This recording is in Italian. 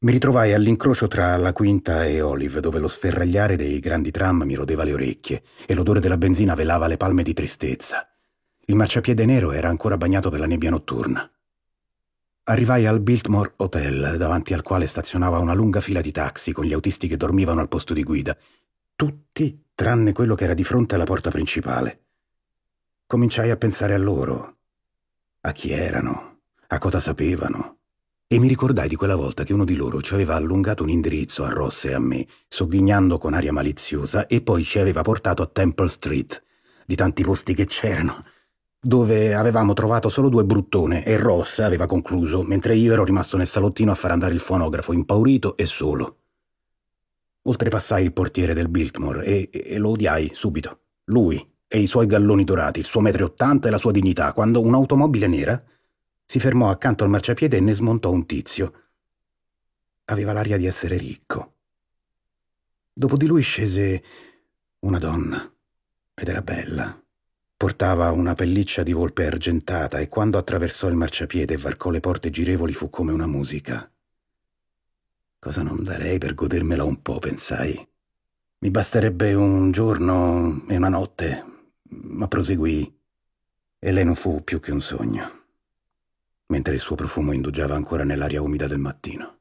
Mi ritrovai all'incrocio tra la Quinta e Olive, dove lo sferragliare dei grandi tram mi rodeva le orecchie e l'odore della benzina velava le palme di tristezza. Il marciapiede nero era ancora bagnato dalla nebbia notturna. Arrivai al Biltmore Hotel, davanti al quale stazionava una lunga fila di taxi con gli autisti che dormivano al posto di guida, tutti tranne quello che era di fronte alla porta principale. Cominciai a pensare a loro, a chi erano, a cosa sapevano. E mi ricordai di quella volta che uno di loro ci aveva allungato un indirizzo a Ross e a me, sogghignando con aria maliziosa, e poi ci aveva portato a Temple Street, di tanti posti che c'erano, dove avevamo trovato solo due bruttone e Ross aveva concluso, mentre io ero rimasto nel salottino a far andare il fonografo, impaurito e solo. Oltrepassai il portiere del Biltmore e lo odiai subito. Lui e i suoi galloni dorati, il suo 1,80 m e la sua dignità, quando un'automobile nera si fermò accanto al marciapiede e ne smontò un tizio. Aveva l'aria di essere ricco. Dopo di lui scese una donna, ed era bella. Portava una pelliccia di volpe argentata e quando attraversò il marciapiede e varcò le porte girevoli fu come una musica. Cosa non darei per godermela un po', pensai. Mi basterebbe un giorno e una notte, ma proseguì e lei non fu più che un sogno, mentre il suo profumo indugiava ancora nell'aria umida del mattino.